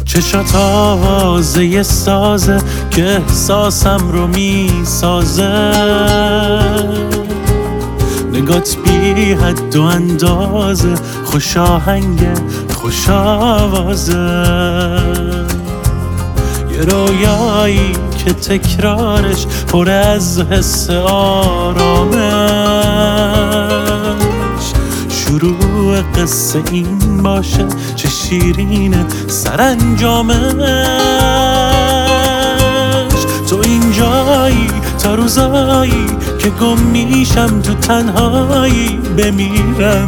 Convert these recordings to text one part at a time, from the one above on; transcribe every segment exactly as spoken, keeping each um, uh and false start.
چشات آوازه یه سازه که احساسم رو می سازه، نگات بی حد و اندازه، خوش آهنگه خوش آوازه، یه رویایی که تکرارش پر از حس آرامش، شروع قصه این باشه چه شیرینه سرانجامش. تو اینجایی تا روزایی که گم میشم تو تنهایی بمیرم،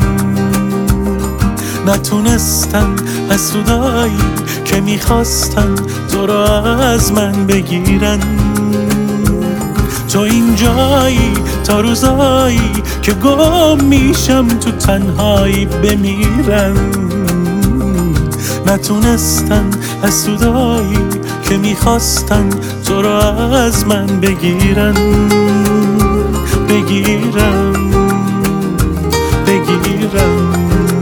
نتونستن حسودایی که میخواستن تو رو از من بگیرن. تو اینجایی تا روزایی که گم میشم تو تنهایی بمیرم، نتونستن حسودایی که میخواستن تو رو از من بگیرن بگیرن بگیرن.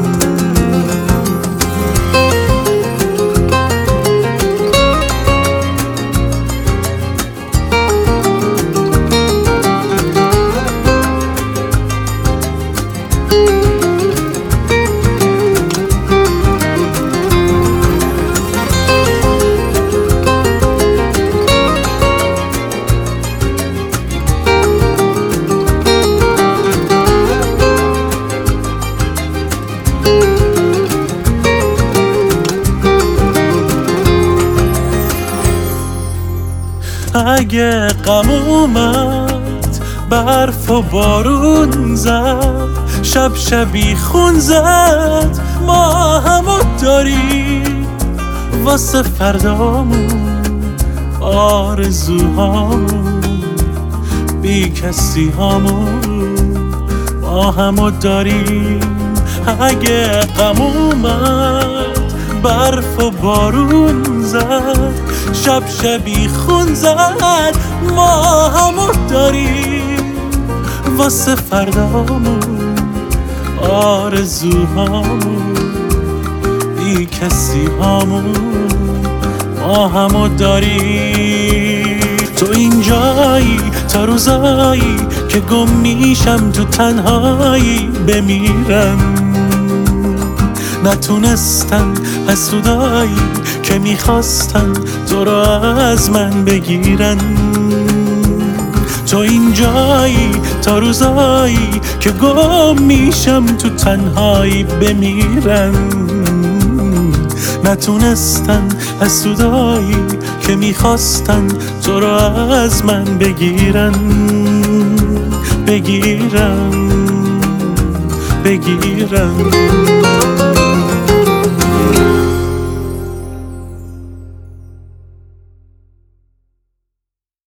اگه غم اومد برف و بارون زد، شب شبی خون زد، ما همو داریم واسه فردامون، آرزوهامون، بی کسی هامون، ما همو داریم. اگه غم اومد برف و بارون زد، شب شبی خون زد، ما همو داریم واسه فردامون، آرزوهامون، بی کسی هامون، ما همو داریم. تو اینجایی تا روزایی که گم میشم تو تنهایی بمیرم، نتونستن حسودایی که میخواستن تو رو از من بگیرن. تو اینجایی تا روزایی که گم میشم تو تنهایی بمیرم، نتونستن حسودایی که میخواستن تو رو از من بگیرن بگیرن بگیرن.